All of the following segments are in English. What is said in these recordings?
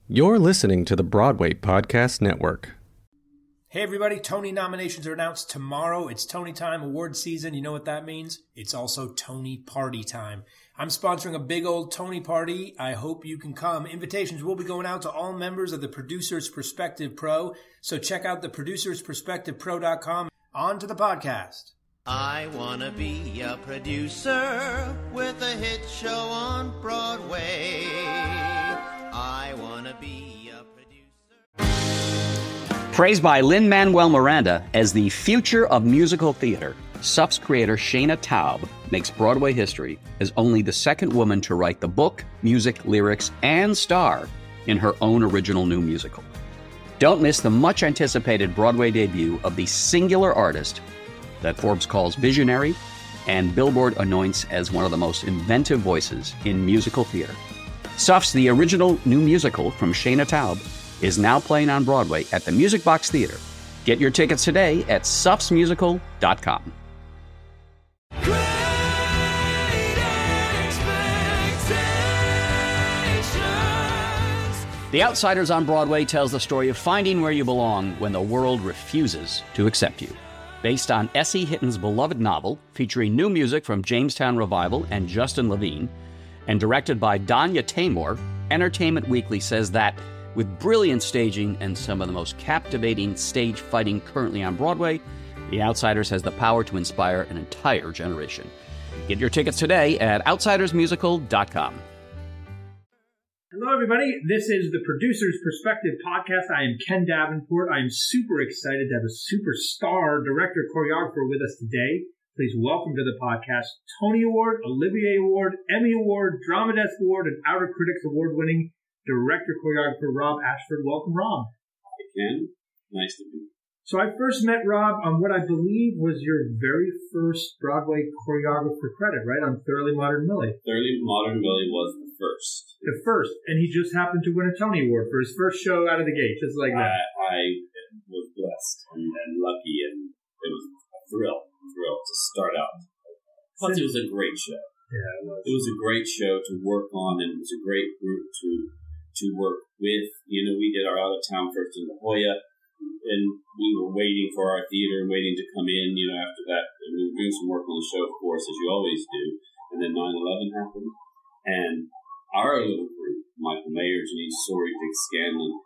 You're listening to the Broadway Podcast Network. Hey everybody, Tony nominations are announced tomorrow. It's Tony time, award season. You know what that means? It's also Tony party time. I'm sponsoring a big old Tony party. I hope you can come. Invitations will be going out to all members of the Producers Perspective Pro. So check out the producersperspectivepro.com. On to the podcast. I want to be a producer with a hit show on Broadway. I want to be a producer. Praised by Lin-Manuel Miranda as the future of musical theater, SUF's creator Shana Taub makes Broadway history as only the second woman to write the book, music, lyrics, and star in her own original new musical. Don't miss the much-anticipated Broadway debut of the singular artist that Forbes calls visionary and Billboard anoints as one of the most inventive voices in musical theater. SUF's The Original New Musical from Shana Taub is now playing on Broadway at the Music Box Theater. Get your tickets today at sufsmusical.com. The Outsiders on Broadway tells the story of finding where you belong when the world refuses to accept you. Based on S.E. Hitton's beloved novel, featuring new music from Jamestown Revival and Justin Levine, and directed by Danya Taymor, Entertainment Weekly says that with brilliant staging and some of the most captivating stage fighting currently on Broadway, The Outsiders has the power to inspire an entire generation. Get your tickets today at outsidersmusical.com. Hello, everybody. This is the Producer's Perspective Podcast. I am Ken Davenport. I am super excited to have a superstar director choreographer with us today. Please welcome to the podcast Tony Award, Olivier Award, Emmy Award, Drama Desk Award, and Outer Critics Award winning director choreographer Rob Ashford. Welcome, Rob. Hi, Ken. Nice to be here. So I first met Rob on what I believe was your very first Broadway choreographer credit, right? On Thoroughly Modern Millie. Thoroughly Modern Millie was the first. The first. And he just happened to win a Tony Award for his first show out of the gate, just like that. I was blessed and lucky, and it was a thrill to start out. Plus, it was a great show. Yeah, it was. It was a great show to work on, and it was a great group to work with. You know, we did our out-of-town first in La Jolla, and we were waiting for our theater and waiting to come in, you know, after that. And we were doing some work on the show, of course, as you always do. And then 9/11 happened. And our little group, Michael Mayer, Janice Sori, Dick Scanlon,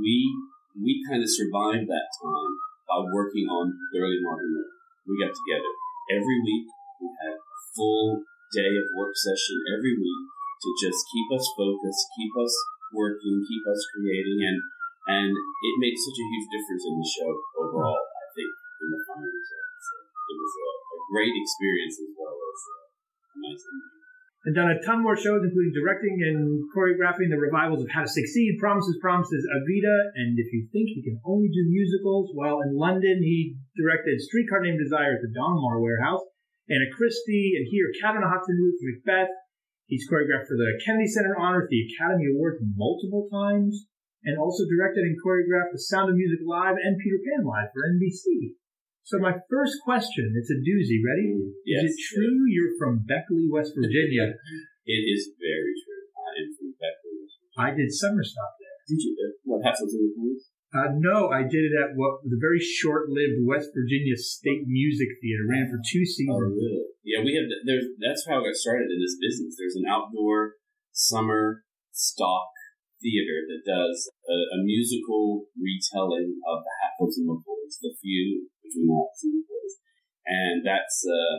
we kind of survived that time by working on Thoroughly Modern Millie. We got together every week. We had a full day of work session every week to just keep us focused, keep us working, keep us creating, and it made such a huge difference in the show overall, I think, in the final result. So it was a great experience as well as a nice interview. And done a ton more shows, including directing and choreographing the revivals of How to Succeed, Promises, Evita, and If You Think He Can Only Do Musicals. While in London, he directed Streetcar Named Desire at the Donmar Warehouse, Anna Christie, and here Cat on a Hot Tin Roof, Macbeth. He's choreographed for the Kennedy Center Honors, the Academy Awards multiple times, and also directed and choreographed The Sound of Music Live and Peter Pan Live for NBC. So my first question, it's a doozy. Ready? Yes. Is it true you're from Beckley, West Virginia? It is very true. I am from Beckley, West Virginia. I did summer stop there. Did you? What, Hassles in the Plains? No, I did it at the very short-lived West Virginia State Music Theater. Ran for 2 seasons. Oh, really? Yeah, we have. That's how I got started in this business. There's an outdoor summer stock theater that does a musical retelling of the Hatfields and McCoys, the feud between the Hatfields and McCoys, and that's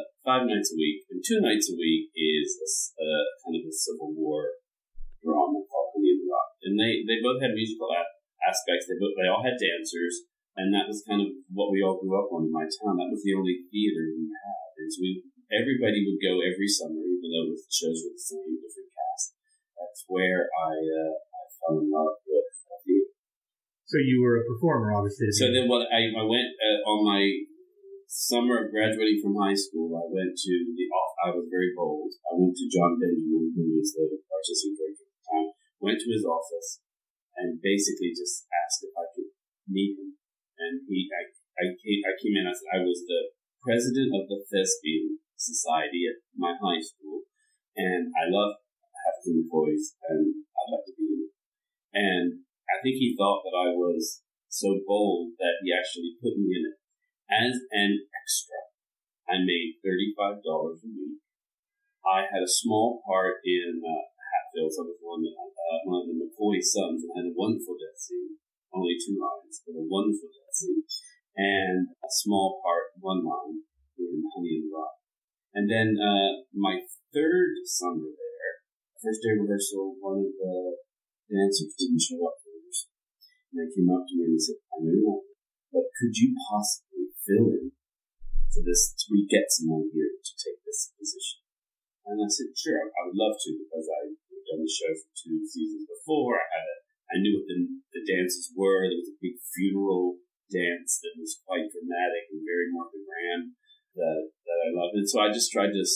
5 nights a week. And 2 nights a week is kind of a Civil War drama called Honey in the Rock, and they both had musical aspects. They all had dancers, and that was kind of what we all grew up on in my town. That was the only theater we had, and so everybody would go every summer, even though the shows were the same, different cast. That's where I fell in love with theater. So you were a performer, obviously. So then I went on my summer of graduating from high school. I went to I was very bold. I went to John Benjamin, who was the artistic director at the time, went to his office and basically just asked if I could meet him. And I came in, I said I was the president of the Thespian Society at my high school, and I love Hatfields and McCoys, and I'd like to be in it. And I think he thought that I was so bold that he actually put me in it as an extra. I made $35 a week. I had a small part in Hatfields. I was one of the McCoy sons and had a wonderful death scene. Only 2 lines, but a wonderful death scene. And a small part, 1 line, in Honey in the Rock. And then my third summer there, first day of rehearsal, one of the dancers didn't show up. And they came up to me and they said, I know you're not, but could you possibly fill in for this till we get someone here to take this position? And I said, sure, I would love to, because I had done the show for 2 seasons before. I knew what the dances were. There was a big funeral dance that was quite dramatic and very Martha Graham that I loved. And so I just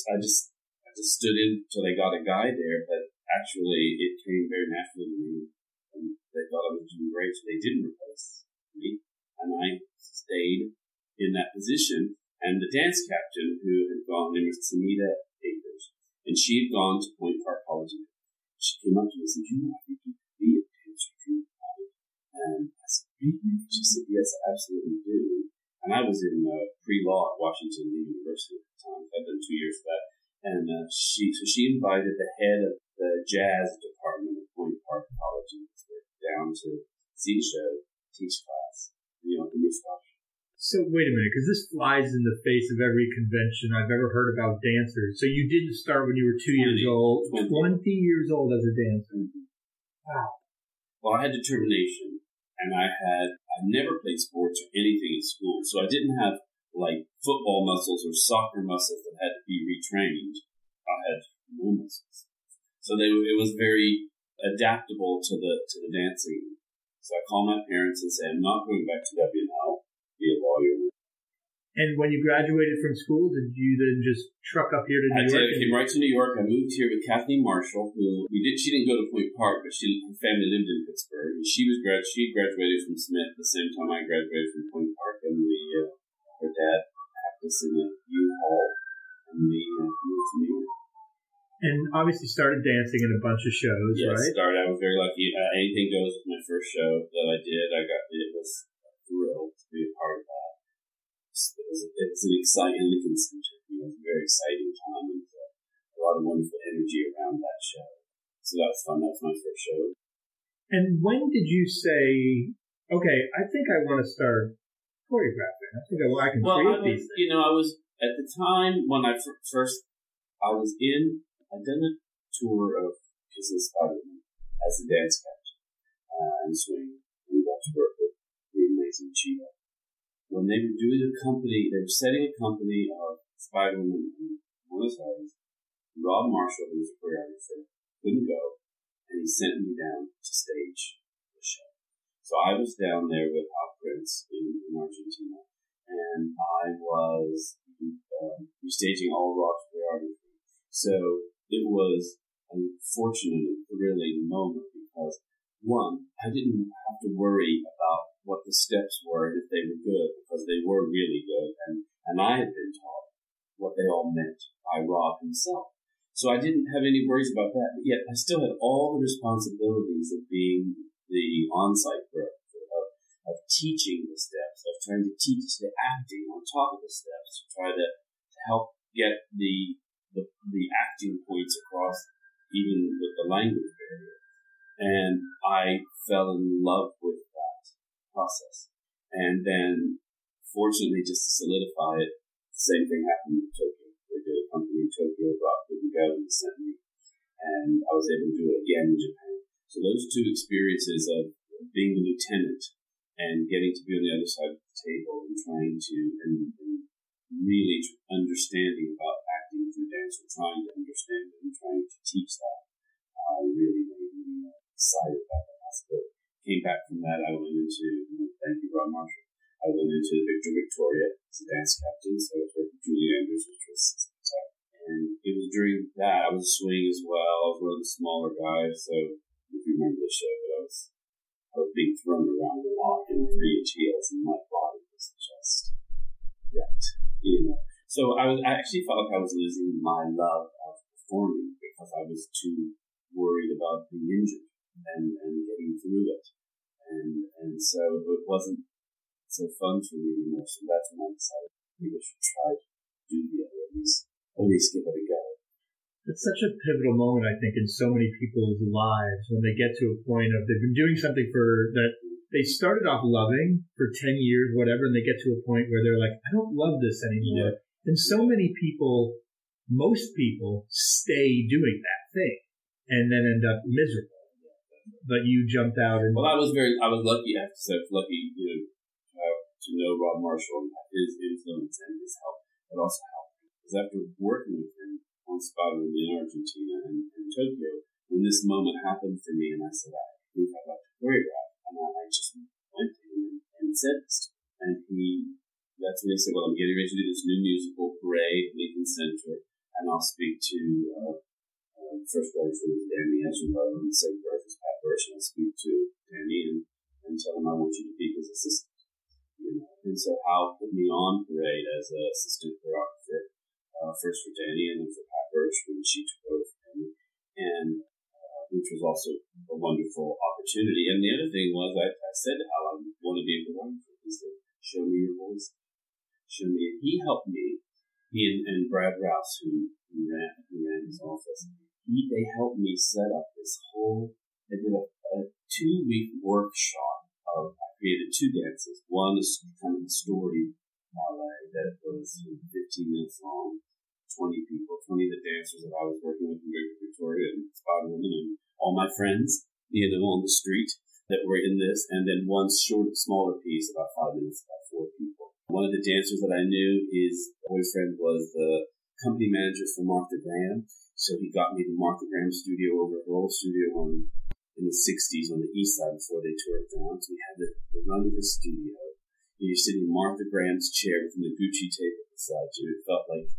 stood in until they got a guy there, but actually it came very naturally to me. And they thought I was doing great, so they didn't replace me. And I stayed in that position. And the dance captain who had gone, named Sunita Akers, and she had gone to Point Park College. She came up to me and said, I think you could be a dancer if you wanted. And I said, really? She said, yes, I absolutely do. And I was in pre-law at Washington University at the time. I'd done 2 years of that. And she invited the head of the jazz department at Point Park College down to see the show, teach class, the new scholarship. So wait a minute, because this flies in the face of every convention I've ever heard about dancers. So you didn't start when you were 2 years old, 20 years old as a dancer. Wow. Well, I had determination, and I never played sports or anything in school, so I didn't have like football muscles or soccer muscles that had to be retrained. I had no muscles, so it was very adaptable to the dancing. So I call my parents and say, I'm not going back to W&L, be a lawyer. And when you graduated from school, did you then just truck up here to New York? I came right to New York. I moved here with Kathleen Marshall, she didn't go to Point Park, but her family lived in Pittsburgh. And she graduated from Smith at the same time I graduated from Point Park, and her dad practiced in a U-Haul, and we moved to New York. And obviously started dancing in a bunch of shows, right? Yes, I was very lucky. Anything Goes was my first show that I did. It was thrilled to be a part of that. It was an exciting Lincoln Center. It was a very exciting time, and a lot of wonderful energy around that show. So that was fun. That was my first show. And when did you say, okay, I think I want to start choreographing? I think I can create these things. I was, at the time when I first, I'd done a tour of Kiss of the Spider-Man as a dance captain and swing. We got to work with the amazing Cheetah. When they were doing they were setting a company of Spider-Man in Buenos Aires. Rob Marshall, who was a choreographer, couldn't go, and he sent me down to stage the show. So I was down there with Al Prince in Argentina, and I was restaging all Rob's choreography. So it was a fortunate and thrilling moment because, one, I didn't have to worry about what the steps were and if they were good, because they were really good, and I had been taught what they all meant by Rob himself. So I didn't have any worries about that, but yet I still had all the responsibilities of being the on-site choreographer, of teaching the steps, of trying to teach the acting on top of the steps, to try to help get the acting points across, even with the language barrier. And I fell in love with that process. And then, fortunately, just to solidify it, the same thing happened in Tokyo. They did a company in Tokyo, Rob couldn't go, and sent me. And I was able to do it again in Japan. So those two experiences of being the lieutenant and getting to be on the other side of the table and trying to, and really understanding about acting through dance, or trying to understand it and trying to teach that, really made me excited about that possibility. Came back from that, I went into, thank you, Rob Marshall, I went into Victor Victoria as a dance captain, so I was working with Julie Andrews, which was and it was during that, I was a swing as well. I was one of the smaller guys, so if you remember the show, but I was being thrown around a lot in 3-inch heels, and my body was just wrecked, So I actually felt like I was losing my love of performing because I was too worried about being injured and getting through it. And so it wasn't so fun for me anymore. So that's when I decided maybe I should try to do the other, at least give it a go. It's such a pivotal moment, I think, in so many people's lives when they get to a point of they've been doing something that they started off loving for 10 years, whatever, and they get to a point where they're like, I don't love this anymore. Yeah. And so many people, most people, stay doing that thing and then end up miserable. But you jumped out and... Well, I was lucky, I have to say, to know Rob Marshall and his influence and his help, but also helped me. Because after working with him on Spider-Man in Argentina and Tokyo, when this moment happened for me, and I said, I think I'd like to choreograph, and I just went to him and said this to him. And that's when he said, well, I'm getting ready to do this new musical, Parade, Lincoln Center, and I'll speak to first choreographer was Danny Ezra, and the second choreographer was Pat Birch, and I'll speak to Danny and tell him I want you to be his assistant. And so Hal put me on Parade as an assistant choreographer, first for Danny and then for Pat Birch when she took over for Danny, and which was also a wonderful opportunity. And the other thing was I said to Hal, I want to be a choreographer. He said, show me your voice. Show me. And he helped me. He and Brad Rouse, who ran his office, they helped me set up this whole. I did a 2-week workshop of. I created 2 dances. One is kind of a story ballet that was 15 minutes long. 20 people, 20 of the dancers that I was working with in Great Victoria and Spider-Woman and all my friends, on the street that were in this, and then one smaller piece, about 5 minutes, about 4 people. One of the dancers that I knew, his boyfriend was the company manager for Martha Graham, so he got me to Martha Graham studio over at Roll Studio in the 60s on the east side before they tore it down. So we had the run of his studio. And you're sitting in Martha Graham's chair with the Gucci tape beside you. It felt like,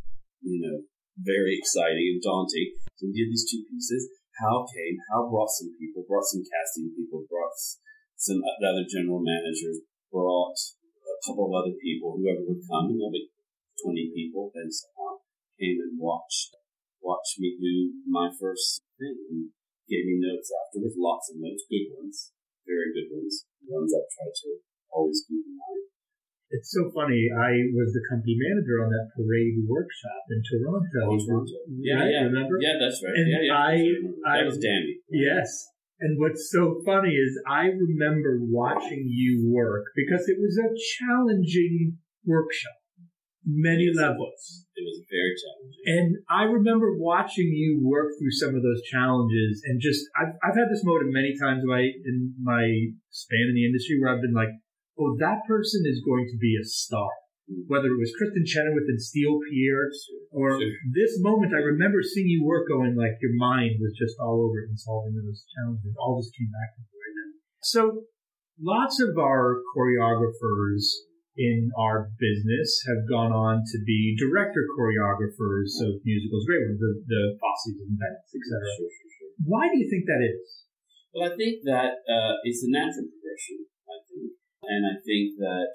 very exciting and daunting. So we did these 2 pieces. Hal came. Hal brought some people, brought some casting people, brought some other general managers, brought a couple of other people, whoever would come, like 20 people. Then somehow came and watched me do my first thing and gave me notes afterwards, lots of notes, good ones, very good ones, ones I've tried to always keep in mind. It's so funny. I was the company manager on that Parade workshop in Toronto. Yeah. Remember? Yeah, that's right. And that was Danny. Yes. And what's so funny is I remember watching you work because it was a challenging workshop, many levels. It was very challenging. And I remember watching you work through some of those challenges, and just I've had this moment many times in my span in the industry where I've been like, oh, that person is going to be a star. Whether it was Kristen Chenoweth and Steel Pierre, or this moment, I remember seeing you work going like your mind was just all over it and solving those challenges. All just came back to me right now. So lots of our choreographers in our business have gone on to be director choreographers of musicals, great ones, the Fosse's and Bennett's, etc. Sure. Why do you think that is? Well, I think that it's a natural progression, I think. And I think that,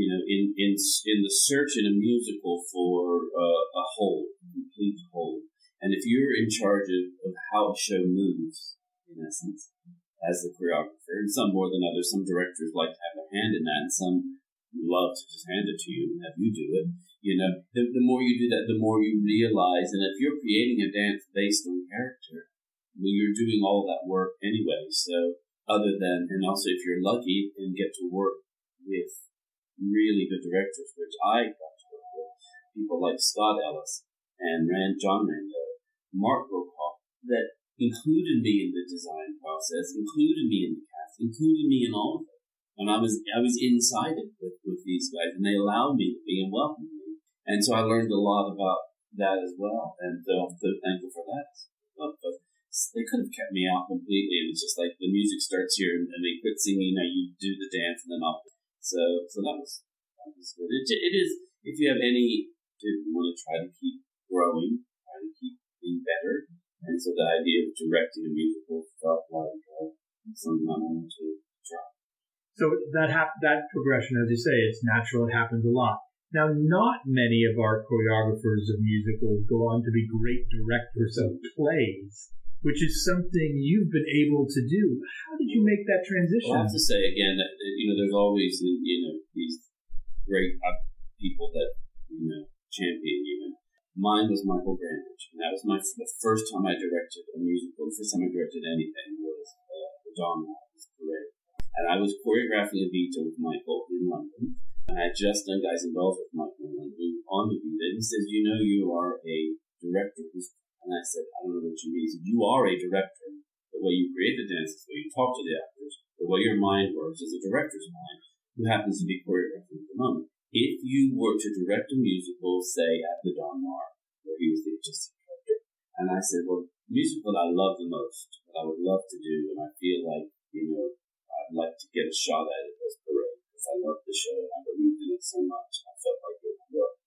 in the search in a musical for a whole, complete whole, and if you're in charge of how a show moves, in essence, as the choreographer, and some more than others, some directors like to have their hand in that, and some love to just hand it to you and have you do it, the more you do that, the more you realize, and if you're creating a dance based on character, well, you're doing all that work anyway, so and also if you're lucky and get to work with really good directors, which I got to work with, people like Scott Ellis and John Rando, Mark Brokaw, that included me in the design process, included me in the cast, included me in all of it. And I was inside it with these guys, and they allowed me to be and welcomed me. And so I learned a lot about that as well, and I'm so thankful for that. But they could have kept me out completely, and it's just like the music starts here, and they quit singing, you do the dance, and then off. So that was good. It is, if you have you want to try to keep growing, try to keep being better. And so the idea of directing a musical felt like something I wanted to try. So that progression, as you say, it's natural. It happens a lot. Now, not many of our choreographers of musicals go on to be great directors of plays, which is something you've been able to do. How did you make that transition? Well, I have to say again that there's always, these great people that, champion you. And mine was Michael Grandage. And that was the first time I directed a musical. The first time I directed anything was the Dawn Wars Parade. And I was choreographing Evita with Michael in London. And I had just done Guys and Dolls with Michael in London. We were on Evita. And he says, you are a director. And I said, I don't know what you mean. He said, you are a director. The way you create the dances, the way you talk to the actors, the way your mind works is a director's mind who happens to be choreographing at the moment. If you were to direct a musical, say, at the Don Mar, where he was the artistic director, and I said, well, the musical that I love the most, that I would love to do, and I feel like, I'd like to get a shot at it was Parade, because I loved the show, and I believed in it so much, and I felt like it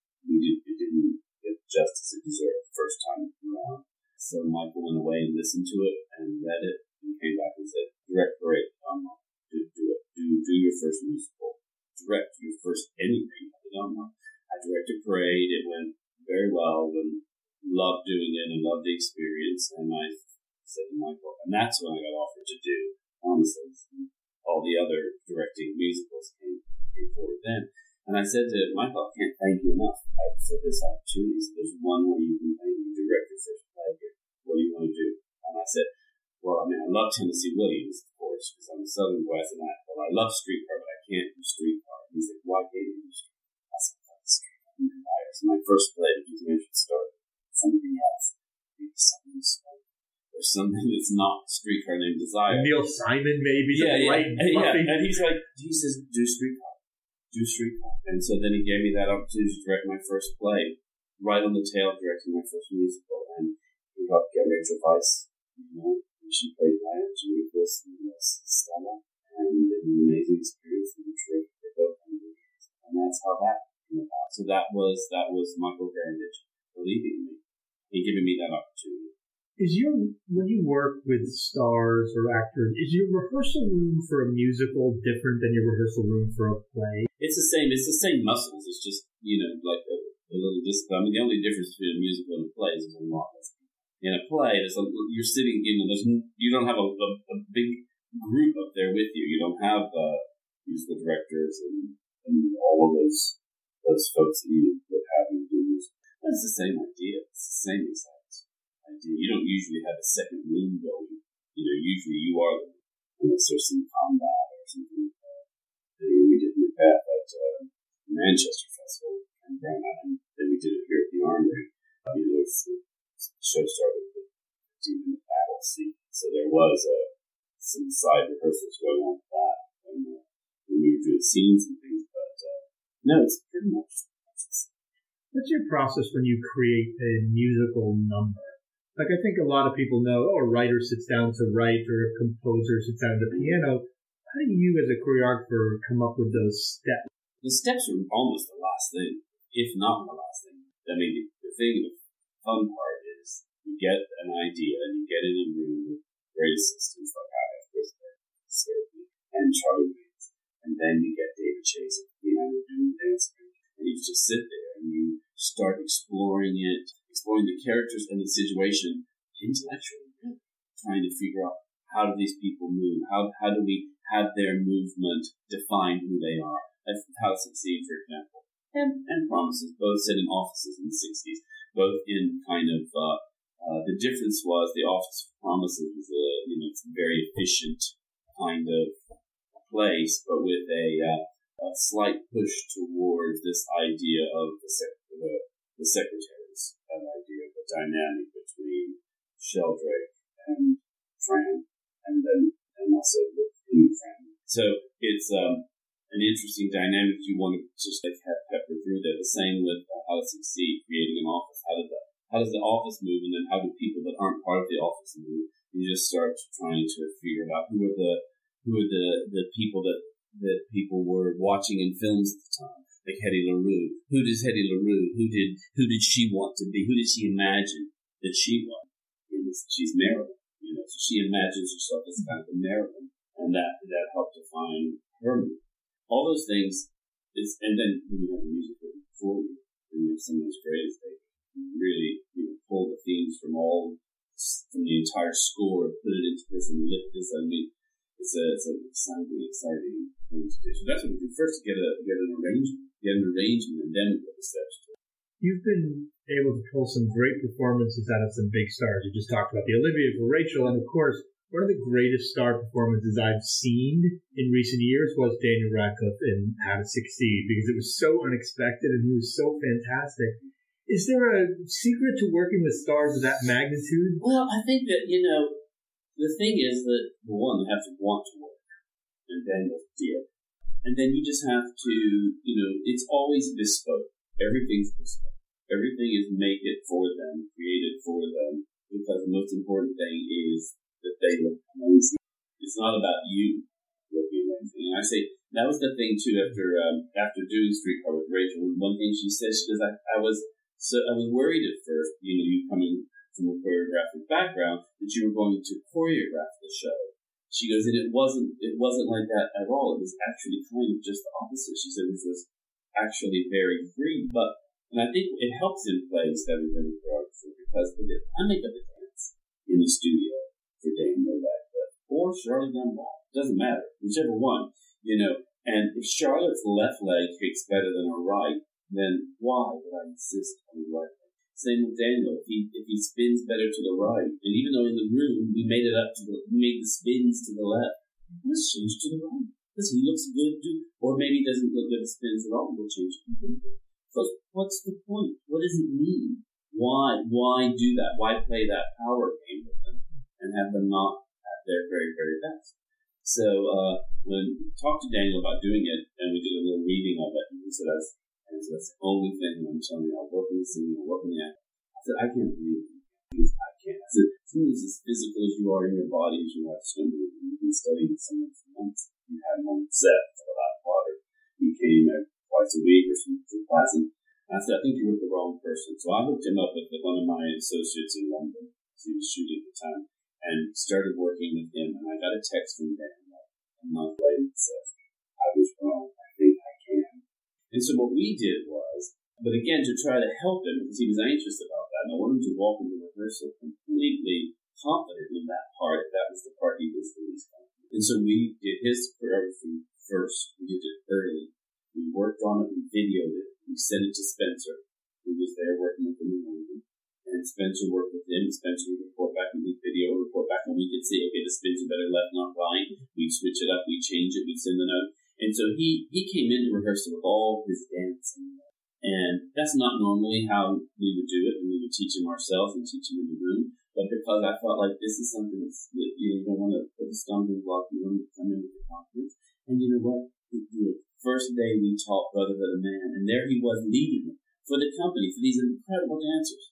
didn't get justice it deserved the first time around. So Michael went away and listened to it and read it and came back and said, direct Parade, Don Mar. Do it. Do your first musical. Direct your first anything at the Don Mar. I directed Parade. It went very well and loved doing it and loved the experience. And I said to Michael, and that's when I got offered to do Promises. All the other directing musicals came forward then. And I said to Michael, I can't thank you enough for this opportunity. So there's one way you can thank me, direct your first play here. What do you want to do? And I said, well, I love Tennessee Williams, of course, because I'm a Southern boy. I said, well, I love Streetcar, but I can't do Streetcar. And he said, why can't you do Streetcar? I said, that's Streetcar. So my first play, which was started, something else. Maybe something small. Or something that's not Streetcar Named Desire. Neil Simon, maybe. Yeah. And he says, do Streetcar. Do Streetcar. And so then he gave me that opportunity to direct my first play, right on the tail of directing my first musical. And he helped get Rachel Weisz, she played Blanche and Nicholas and Stella. And it was an amazing experience and a terrific for both movies. And that's how that came about. So that was Michael Grandage believing in me and giving me that opportunity. When you work with stars or actors, is your rehearsal room for a musical different than your rehearsal room for a play? It's the same. It's the same muscles. It's just, like a little discipline. I mean, the only difference between a musical and a play is there's a lot less. In a play, you're sitting, you don't have a big group up there with you. You don't have musical directors and all of those folks that you would have in the music. It's the same idea. It's the same exact idea. You don't usually have a second room going. Usually you are the unless there's some combat or something like that. We did Macbeth at Manchester Festival and then we did it here at the Armory. The show started with a 15-minute battle scene, so there was some side rehearsals going on with that when we were doing scenes and things. But no, it's pretty much the same. What's your process when you create a musical number? Like, I think a lot of people know, a writer sits down to write or a composer sits down at the piano. How do you, as a choreographer, come up with those steps? The steps are almost the last thing, if not the last thing. I mean, the fun part is you get an idea and you get in a room with great assistants like I have, Chris and Charlie Waynes, and then you get David Chase at the piano doing dancing, and you just sit there and you start exploring the characters and the situation intellectually, really, trying to figure out how do these people move, how do we have their movement define who they are. That's How to Succeed, for example, and Promises, both set in offices in the 60s, both in kind of the difference was the Office of Promises was it's a very efficient kind of place, but with a slight push towards this idea of the secretaries, that idea of the dynamic between Sheldrake and Fran, and also within Fran. So it's an interesting dynamic you want to just have pepper through there. The same with How to Succeed, creating an office. How does the office move, and then how do people that aren't part of the office move? You just start trying to figure it out. Who are the people that people were watching in films at the time? Like Hedy LaRue. Who does Hedy LaRue? Who did she want to be? Who did she imagine that she was? She's Marilyn. So she imagines herself as kind of a Marilyn, and that helped define her movie. All those things and then when you have the music for you, and you have someone as great as they really pull the themes from the entire score and put it into this and lift this. I mean, it's an exciting thing to do. So that's what we do first: get an arrangement, and then we put the steps to it. You've been able to pull some great performances out of some big stars. You just talked about the Olivia for Rachel, and of course, one of the greatest star performances I've seen in recent years was Daniel Radcliffe in How to Succeed, because it was so unexpected and he was so fantastic. Is there a secret to working with stars of that magnitude? Well, I think that, the thing is that, one, they have to want to work, and Daniel did. And then you just have to, it's always bespoke. Everything's bespoke. Everything is make it for them, created for them, because the most important thing is that they look amazing. It's not about you looking amazing. And I say, that was the thing too after doing Streetcar with Rachel. One thing she said, she goes, I was worried at first, you coming from a choreographic background, that you were going to choreograph the show. She goes, and it wasn't like that at all. It was actually kind of just the opposite. She said, which was actually very free. And I think it helps in plays having been a choreographer, because I make up the dance in the studio for Daniel Radcliffe or Charlotte Dunbar. It doesn't matter, whichever one, And if Charlotte's left leg kicks better than her right, then why would I insist on the right leg? Same with Daniel. If he spins better to the right, and even though in the room we made the spins to the left, let's change to the right, because he looks good, or maybe he doesn't look good at spins at all. We'll change it completely. Because what's the point? What does it mean? Why do that? Why play that power game with them and have them not at their very, very best? So when we talked to Daniel about doing it, and we did a little reading of it, and he said, that's the only thing I'm telling you. I'll work on the singing, I'll work on the acting. I said, I can't believe it. I can't. I said, someone who's as physical as you are in your body, as you are swimming, you've been studying with someone for months. You had him on set for a lot of water. He came there twice a week or something to class, and I said, I think you're with the wrong person. So I hooked him up with one of my associates in London, because he was shooting at the time, and started working with him. And I got a text from Dan a month later that says, I was wrong. I think I can. And so what we did was, but again, to try to help him, because he was anxious about that, and I wanted him to walk into rehearsal completely confident in that part, if that was the part he was the least confident. And so we did his choreography first. We did it early. We worked on it. We videoed it. We sent it to Spencer, who was there working with him in London. And Spencer worked with him. Spencer would report back, and we'd report back, and we could say, okay, the spins are better left, not right. We'd switch it up. We'd change it. We'd send the note. And so he came into rehearsal with all his dancing. And that's not normally how we would do it. And we would teach him ourselves and teach him in the room. But because I felt like this is something that you don't want to put a stumbling block, you want to come in with the confidence. And you know what? The first day we taught Brotherhood of Man, and there he was leading it for the company, for these incredible dancers.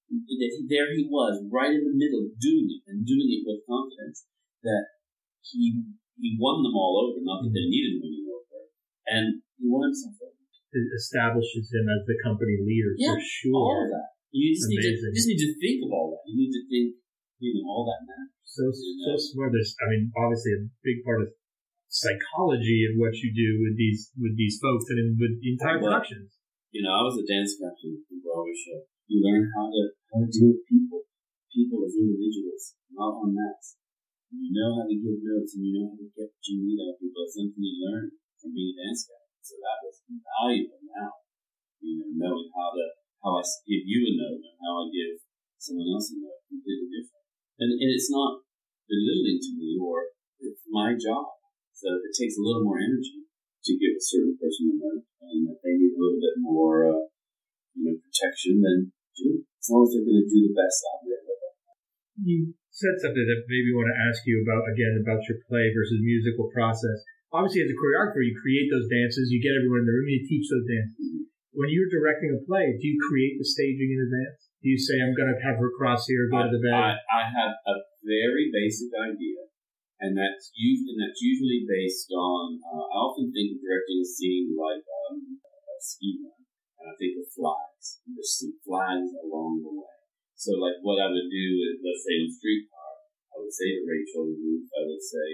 There he was, right in the middle, doing it with confidence, that he won them all over, not that they needed winning over, and he won himself over. It establishes him as the company leader, for sure. All of that. You just need to think of all that. You need to think, all that matters. So smart. There's, obviously a big part of psychology in what you do with these folks and with the entire productions. I was a dance captain in Broadway show. You learn how to deal with people as individuals, not en masse. You know how to give notes, and you know how to get what you need out of people. It's something you learn from being a dance captain. So that was invaluable now. Knowing how I give you a note and how I give someone else a note, completely different. And it's not belittling to me, or it's my job. So it takes a little more energy to give a certain person a note, and if they need a little bit more, protection, then do it. As long as they're going to do the best out there. You said something that maybe I want to ask you about your play versus musical process. Obviously, as a choreographer, you create those dances, you get everyone in the room, you teach those dances. Mm-hmm. When you're directing a play, do you create the staging in advance? Do you say, I'm going to have her cross here, go to the bed? I have a very basic idea, and that's usually based on, I often think of directing a scene like a ski run, and I think of flags. There's some flags along the way. So like what I would do is, let's say in Streetcar, I would say to Rachel and Ruth, I would say,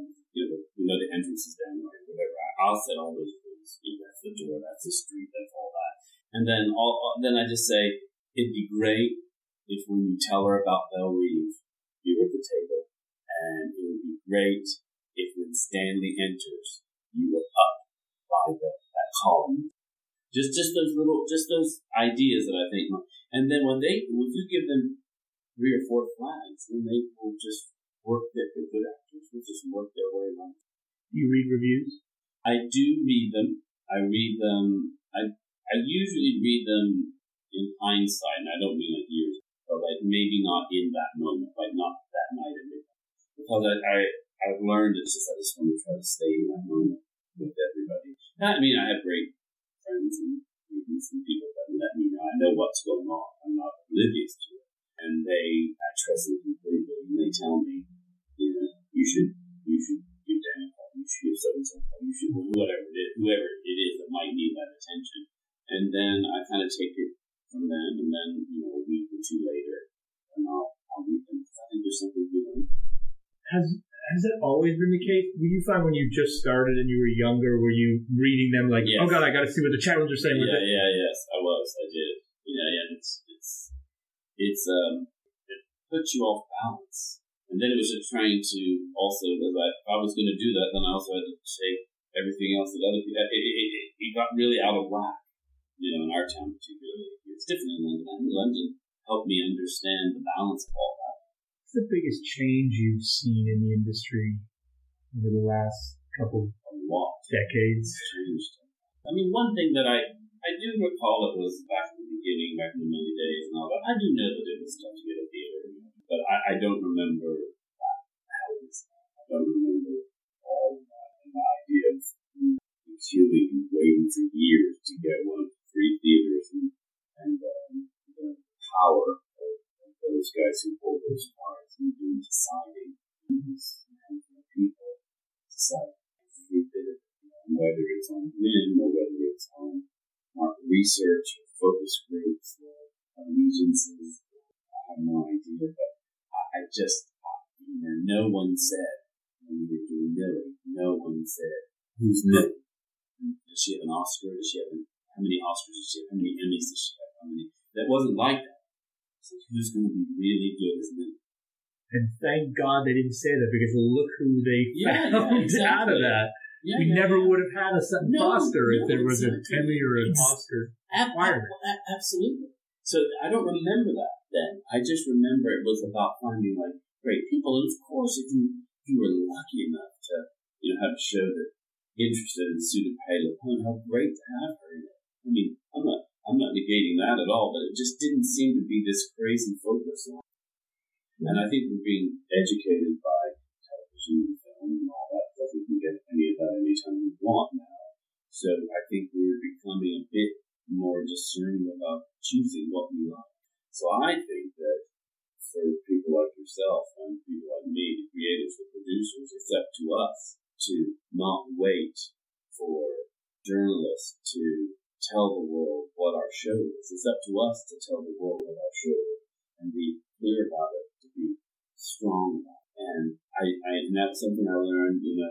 we know the entrance is down right, whatever. I'll set all those rules. That's the door, that's the street, that's all that. And then I just say, it'd be great if when you tell her about Belle Reeve, you were at the table, and it would be great if when Stanley enters, you buy that column. Just those ideas that I think, and then if you give them 3 or 4 flags, then they will just work their good actors will just work their way around. Do you read reviews? I do read them. I usually read them in hindsight, and I don't mean like years, but like maybe not in that moment, like not that night at midnight. Because I've learned I just want to try to stay in that moment with everybody. I mean, I have great friends and people that let me know. I know what's going on. I'm not oblivious to it. And I trust them completely. And they tell me, you should give Dan a call. You should give so-and-so a call. You should, whoever it is that might need that attention. And then I kind of take it from them, and then, a week or 2 later, and I'll read them. I think there's something good on it. Has that always been the case? Were you find when you just started and you were younger, were you reading them like, yes. Oh God, I got to see what the challenge are saying? Yes, I was. I did. And it puts you off balance. And then it was just trying to also, if I was going to do that, then I also had to take everything else that other people, it got really out of whack, in our town particularly. It's different in London. I think London helped me understand the balance of all that. What's the biggest change you've seen in the industry over the last couple decades? Changed. I mean, one thing that I do recall, it was back in the beginning, back in the early days and all that. I do know that it was tough to get a theater, but I don't remember that. I don't remember all of that. And the idea of queuing and waiting for years to get one of the 3 theaters and the power of those guys who hold those cards and deciding people decide every bit of it, whether it's on Win or whether it's on market research or focus groups or allegiances. I have no idea, but I just, no one said, when we were doing Millie, no one said, who's Millie? Does she have an Oscar? How many Oscars does she have? How many Emmys does she have? That wasn't like that. It's like, who's going to be really good as Millie? And thank God they didn't say that, because look who they found out of that. Yeah, we never would have had a Sutton Foster if there was an Emmy or an Oscar requirement. Absolutely. So I don't remember that then. I just remember it was about finding great people. And of course, if you were lucky enough to have a show that interested and suited Patty LuPone, how great to have her in it. I mean, I'm not negating that at all, but it just didn't seem to be this crazy focus on. And I think we're being educated by television and film and all that stuff. We can get any of that anytime we want now. So I think we're becoming a bit more discerning about choosing what we like. So I think that for people like yourself and people like me, the creators, the producers, it's up to us to not wait for journalists to tell the world what our show is. It's up to us to tell the world what our show is and be clear about it, to be strong about it. And and that's something I learned, you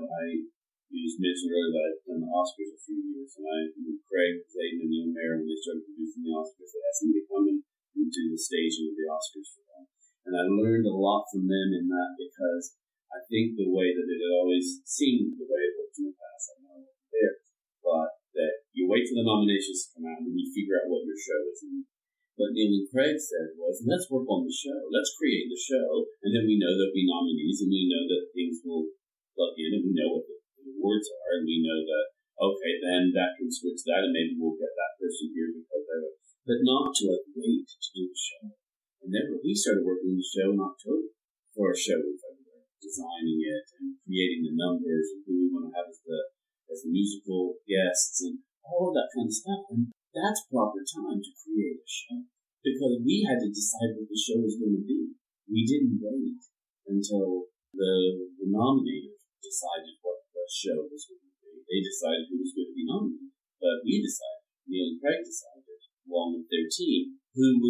just mentioned earlier that I've done the Oscars a few years, and Craig Zayden and Neil Mayer, when they started producing the Oscars, they asked me to come and do the staging of the Oscars for them. And I learned a lot from them in that, because I think the way that it had always seemed, the way it worked in the past, I know it wasn't there, but that you wait for the nominations to come out and then you figure out what your show is. And what Neil and Craig said was, let's work on the show. Let's create the show. And then we know there'll be nominees, and we know that things will plug in, and we know what the awards are, and we know that, okay, then that can switch that, and maybe we'll get that person here because they were. But not to wait to do the show. And then we started working on the show in October for a show in February, designing it and creating the numbers and who we want to have as the musical guests and all of that kind of stuff. And that's proper time to create a show, because we had to decide what the show was going to be. We didn't wait until the nominators decided what the show was going to be. They decided who was going to be nominated, but we decided. Neil and Craig decided, along with their team,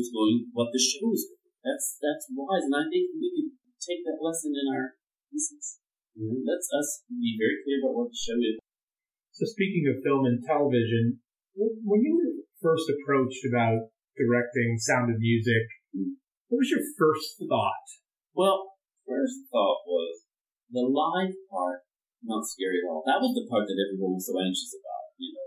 what the show was going to be. That's wise, and I think we can take that lesson in our business. Let's us be very clear about what the show is. So speaking of film and television, when you were first approached about directing Sound of Music, what was your first thought? Well, first thought was the live part, not scary at all. That was the part that everyone was so anxious about.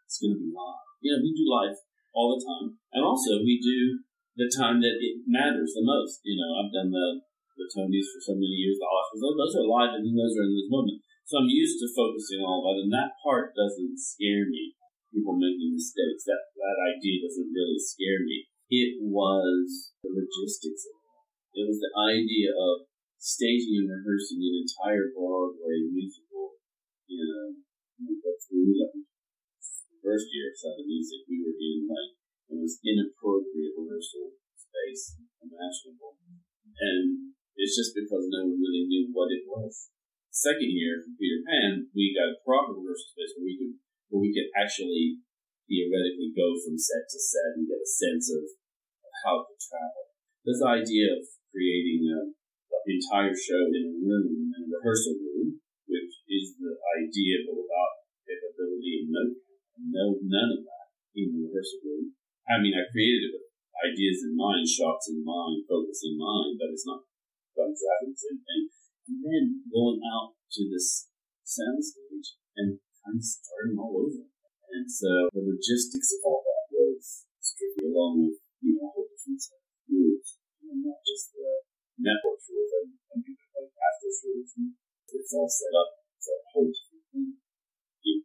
it's going to be live. You know, we do live all the time. And also, we do the time that it matters the most. You know, I've done the Tonys for so many years, the Oscars. Those are live, and then those are in this moment. So I'm used to focusing on all that, and that part doesn't scare me. People making mistakes, that idea doesn't really scare me. It was the logistics of it. It was the idea of staging and rehearsing an entire Broadway musical. You know, that's what we learned. The first year of Sound of Music, we were in it was inappropriate rehearsal space imaginable. And it's just because no one really knew what it was. Second year for Peter Pan, we got a proper rehearsal space where we could actually theoretically go from set to set and get a sense of how to travel. This idea of creating an entire show in a room, in a rehearsal room, which is the idea, but without capability and none of that in the rehearsal room. I mean, I created it with ideas in mind, shots in mind, focus in mind, but it's not exactly the same thing. And then going out to this soundstage and kind of starting all over. And so the logistics of all that was strictly along with, a whole different set of rules, and not just the network rules and people like After's rules. And it's all set up for a whole different thing. It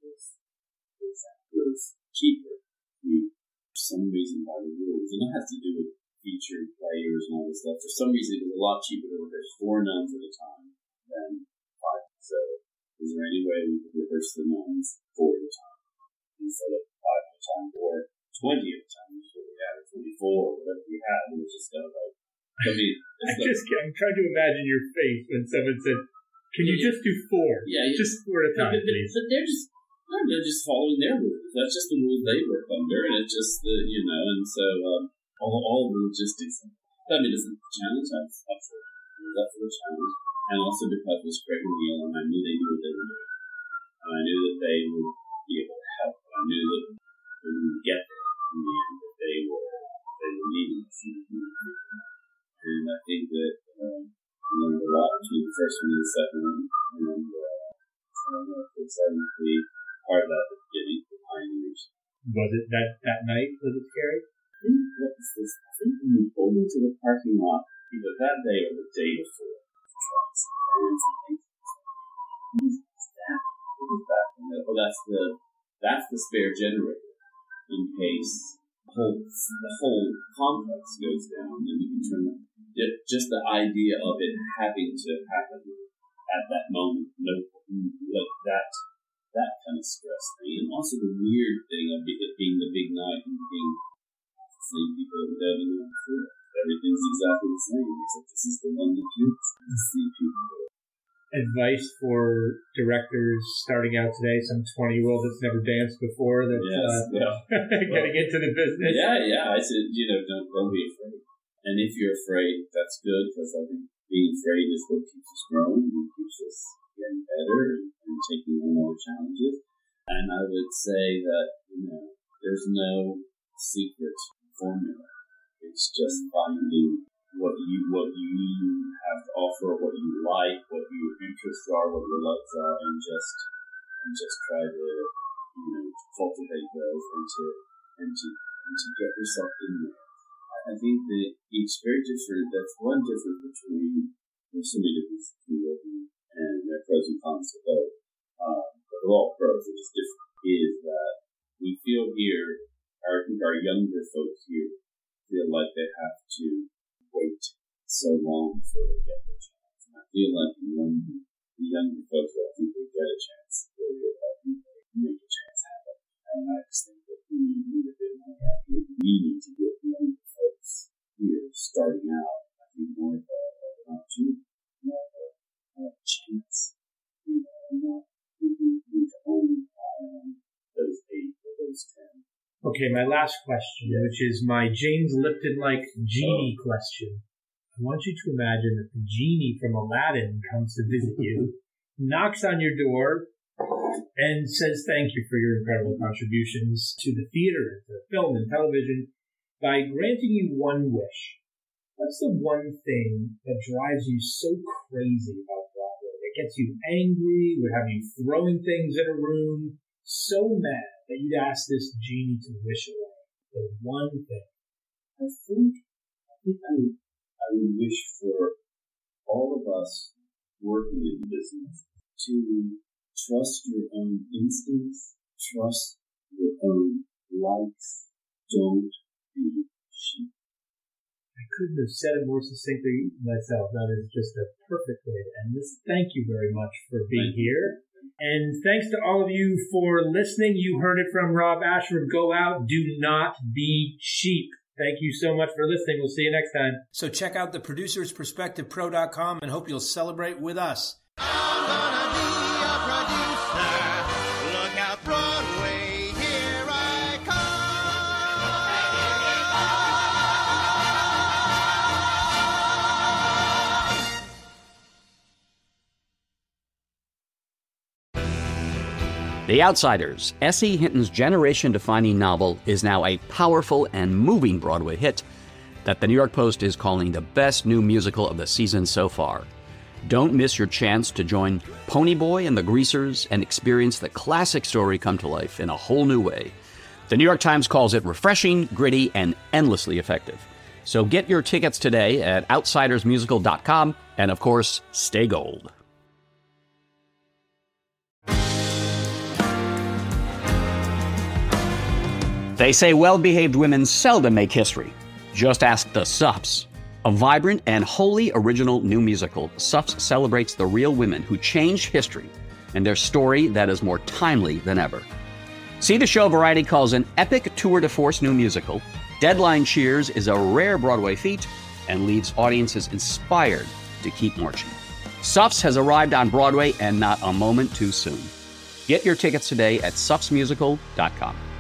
was cheaper. For some reason by the rules, and it has to do with featured players and all this stuff. For some reason, it was a lot cheaper to rehearse 4 nuns at a time than 5. So, is there any way we could rehearse the nuns 4 at a time instead of 5 at a time, or 20 at a time, which is what we had, or 24, or whatever we had? It was just kind of like, I'm trying to imagine your face when someone said, "Can you just do 4? Yeah, just 4 at a time, please." But they're just following their rules. That's just the rules they work under, and it's just and so all the logistics. I mean, it's a challenge. I was up for it. I was up for the challenge, and also because it was Craig and Neil, and I knew they knew what they were doing, and I knew that they would be able to help. I knew that we would get there in the end. That they were needing us, and I think that we learned a lot between the first one and the second one, and it's exciting to be part of that at the beginning, the pioneers. Was it that night? Was it scary? I think when we pulled into the parking lot, either that day or the day before, trucks and vans and things. What is that? What is that? That's the spare generator in case the whole complex goes down, and we can turn it. Just the idea of it having to happen at that moment, like that kind of stress thing, and also the weird thing of it being the big night and being the same people that we've ever known before. Everything's exactly the same, except this is the one that you see people do. Advice for directors starting out today, some 20-year-old that's never danced before, that's getting into the business. Yeah. I said, don't be afraid. And if you're afraid, that's good, because I think being afraid is what keeps us growing and keeps us getting better and taking on more challenges. And I would say that, there's no secret formula. It's just finding what you have to offer, what you like, what your interests are, what your loves are, and just try to cultivate those and to get yourself in there. I think that each very different. That's one difference between there's so many differences between and there are pros and cons to both. But they're all pros. They're just different. Is that we feel here? I think our younger folks here feel like they have to wait so long before they get their chance. And I feel like the younger folks, I think they get a chance. I think they make a chance happen. And I just think that we need a bit more out here. We need to get the younger folks here starting out. I think more of an opportunity, more of a chance. And not thinking we need to only rely on those 8 or those 10. Okay, my last question, which is my James Lipton-like genie question. I want you to imagine that the genie from Aladdin comes to visit you, knocks on your door, and says thank you for your incredible contributions to the theater, to film and television, by granting you one wish. What's the one thing that drives you so crazy about Broadway, that gets you angry, would have you throwing things in a room, so mad that you'd ask this genie to wish away the one thing? I think I would wish for all of us working in business to trust your own instincts, trust your own likes, don't be sheep. I couldn't have said it more succinctly myself. That is just a perfect way to end this. Thank you very much for being here. And thanks to all of you for listening. You heard it from Rob Ashford. Go out. Do not be sheep. Thank you so much for listening. We'll see you next time. So check out theproducersperspectivepro.com and hope you'll celebrate with us. I'm gonna be a producer. Look out, Broadway, here I come. The Outsiders, S.E. Hinton's generation-defining novel, is now a powerful and moving Broadway hit that the New York Post is calling the best new musical of the season so far. Don't miss your chance to join Ponyboy and the Greasers and experience the classic story come to life in a whole new way. The New York Times calls it refreshing, gritty, and endlessly effective. So get your tickets today at outsidersmusical.com, and of course, stay gold. They say well-behaved women seldom make history. Just ask the Suffs. A vibrant and wholly original new musical, Suffs celebrates the real women who changed history and their story that is more timely than ever. See the show Variety calls an epic tour de force new musical. Deadline cheers is a rare Broadway feat and leaves audiences inspired to keep marching. Suffs has arrived on Broadway and not a moment too soon. Get your tickets today at suffsmusical.com.